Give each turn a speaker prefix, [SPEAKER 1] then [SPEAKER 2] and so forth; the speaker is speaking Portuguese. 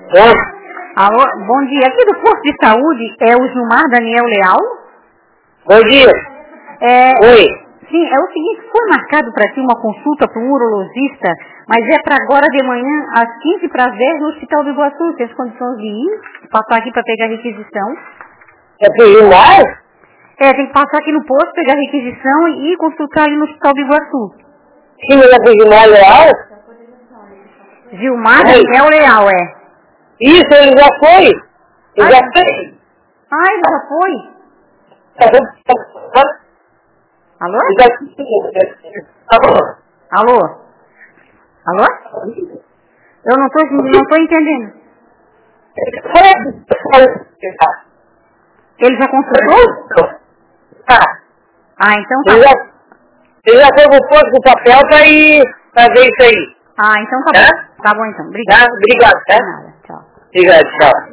[SPEAKER 1] Oi?
[SPEAKER 2] Alô, bom dia. Aqui do posto de saúde é o Gilmar Daniel Leal?
[SPEAKER 1] Bom dia. Oi.
[SPEAKER 2] Sim, é o seguinte, foi marcado para ti uma consulta para um urologista, mas é para agora de manhã, às 15 para as 10 no Hospital do Iguaçu. Tem as condições de ir, passar aqui para pegar a requisição.
[SPEAKER 1] É pro Gilmar?
[SPEAKER 2] Tem que passar aqui no posto, pegar a requisição e ir consultar ali no Hospital do Iguaçu.
[SPEAKER 1] Sim, mas é pro Gilmar Leal?
[SPEAKER 2] Gilmar Daniel Leal,
[SPEAKER 1] Isso, ele já foi. Ele já foi.
[SPEAKER 2] Ele já foi? Alô? Alô? Alô? Eu não tô entendendo. Ele já consultou? Então tá.
[SPEAKER 1] Ele já foi pro posto com o papel pra ver isso aí.
[SPEAKER 2] Então tá bom. Tá bom então. Obrigada.
[SPEAKER 1] Obrigado, tá?
[SPEAKER 2] De nada. Tchau.
[SPEAKER 1] Obrigado, tchau.